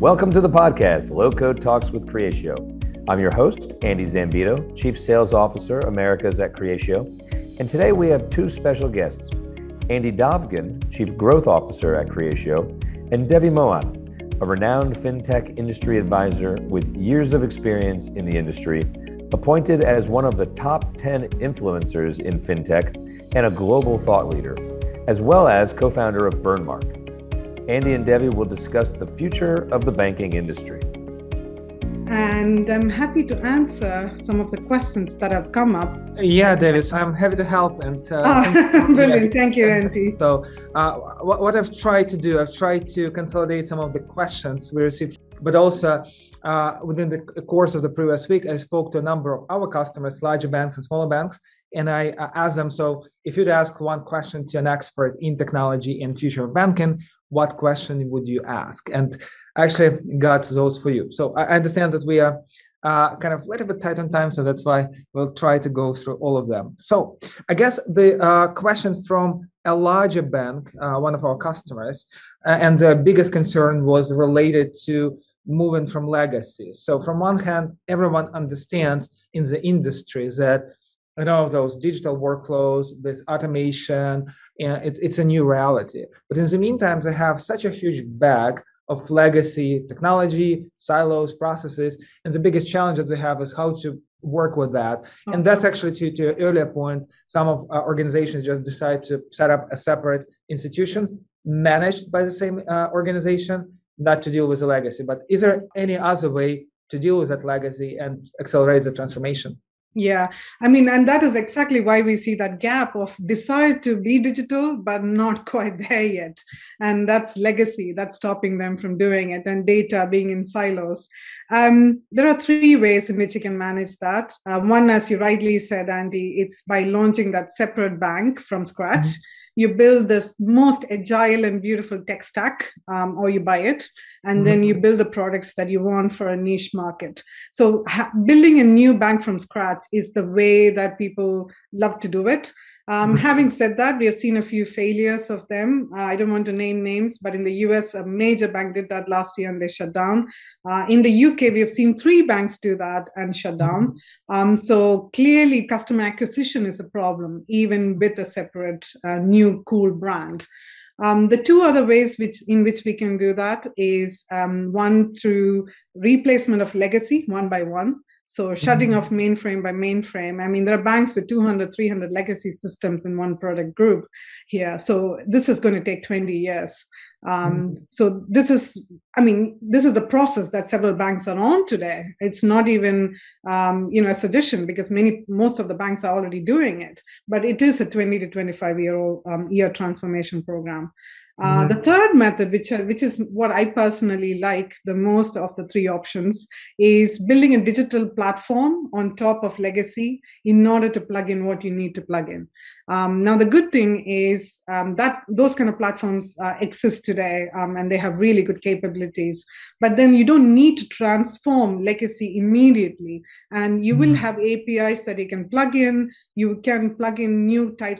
Welcome to the podcast, Low Code Talks with Creatio. I'm your host, Andy Zambito, Chief Sales Officer, Americas at Creatio. And today we have two special guests, Andy Dovgin, Chief Growth Officer at Creatio, and Devi Mohan, a renowned fintech industry advisor with years of experience in the industry, appointed as one of the top 10 influencers in fintech and a global thought leader, as well as co-founder of Burnmark. Andy and Devi will discuss the future of the banking industry. And I'm happy to answer some of the questions that have come up. Yeah, Davis, I'm happy to help. And brilliant. Thank you, Andy. So what I've tried to do, I've tried to consolidate some of the questions we received, but also within the course of the previous week, I spoke to a number of our customers, larger banks and smaller banks, and I asked them, so if you'd ask one question to an expert in technology and future of banking, what question would you ask? And I actually got those for you. So I understand that we are kind of a little bit tight on time, so that's why we'll try to go through all of them. So I guess the question from a larger bank, one of our customers, and the biggest concern was related to moving from legacy. So from one hand, everyone understands in the industry that those digital workflows, this automation, it's a new reality. But in the meantime, they have such a huge bag of legacy technology, silos, processes, and the biggest challenge that they have is how to work with that. And that's actually to your earlier point, some of our organizations just decide to set up a separate institution managed by the same organization, not to deal with the legacy. But is there any other way to deal with that legacy and accelerate the transformation? Yeah, and that is exactly why we see that gap of desire to be digital, but not quite there yet. And that's legacy, that's stopping them from doing it, and data being in silos. There are three ways in which you can manage that. One, as you rightly said, Andy, it's by launching that separate bank from scratch. You build this most agile and beautiful tech stack, or you buy it, and then you build the products that you want for a niche market. So building a new bank from scratch is the way that people love to do it. Having said that, we have seen a few failures of them. I don't want to name names, but in the US, a major bank did that last year and they shut down. In the UK, we have seen 3 banks do that and shut down. So clearly, customer acquisition is a problem, even with a separate new cool brand. The two other ways in which we can do that is one through replacement of legacy one by one. So shutting off mainframe by mainframe. There are banks with 200, 300 legacy systems in one product group here. So this is going to take 20 years. So this is the process that several banks are on today. It's not even, a suggestion because most of the banks are already doing it, but it is a 20 to 25 year transformation program. The third method, which is what I personally like the most of the 3 options, is building a digital platform on top of legacy in order to plug in what you need to plug in. Now, the good thing is that those kind of platforms exist today and they have really good capabilities. But then you don't need to transform legacy immediately. And you will have APIs that you can plug in. You can plug in new types